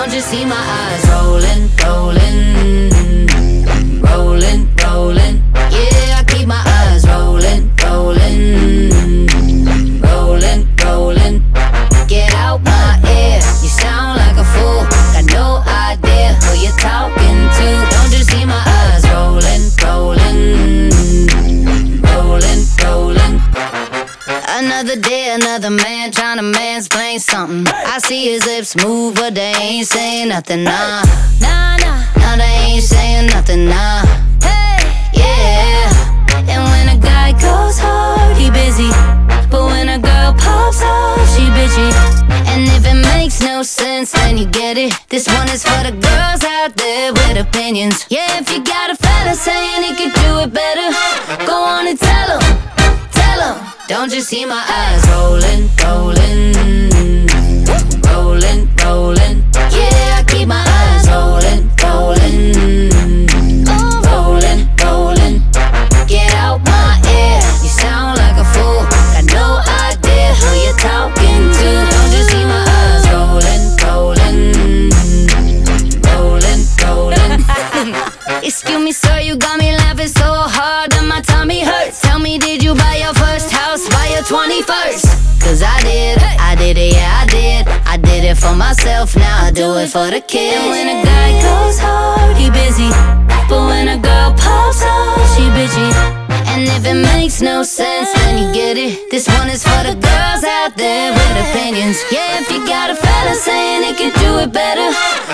Don't you see my eyes rolling, rolling, rolling, rolling? Yeah, I keep my eyes rolling, rolling, rolling, rolling. Get out my ear, you sound like a fool. Got no idea who you're talking to. Don't you see my eyes rolling, rolling, rolling, rolling? Another day, another man trying to mansplain something. I see his lips move, but they ain't saying nothing, nah. Nah, nah, nah, they ain't saying nothing, nah. Hey, yeah. And when a guy goes hard, he busy. But when a girl pops off, she bitchy. And if it makes no sense, then you get it. This one is for the girls out there with opinions. Yeah, if you got a fella saying he could do it better, go on and tell him, tell him. Don't you see my eyes rolling, rolling, rolling, rolling? Yeah, I keep my eyes rolling, rolling, rolling, rolling. Get out my ear, you sound like a fool. Got no idea who you're talking to. Don't you see my eyes rolling, rolling, rolling, rolling? Excuse me, sir, you got me laughing so hard that my tummy hurts. Tell me, did you buy your first house by your 21st? Cause I did it, yeah, I did. I did it for myself, now I do it for the kids. And when a guy goes hard, he busy. But when a girl pops off, she bitchy. And if it makes no sense, then you get it. This one is for the girls out there with opinions. Yeah, if you got a fella saying he can do it better,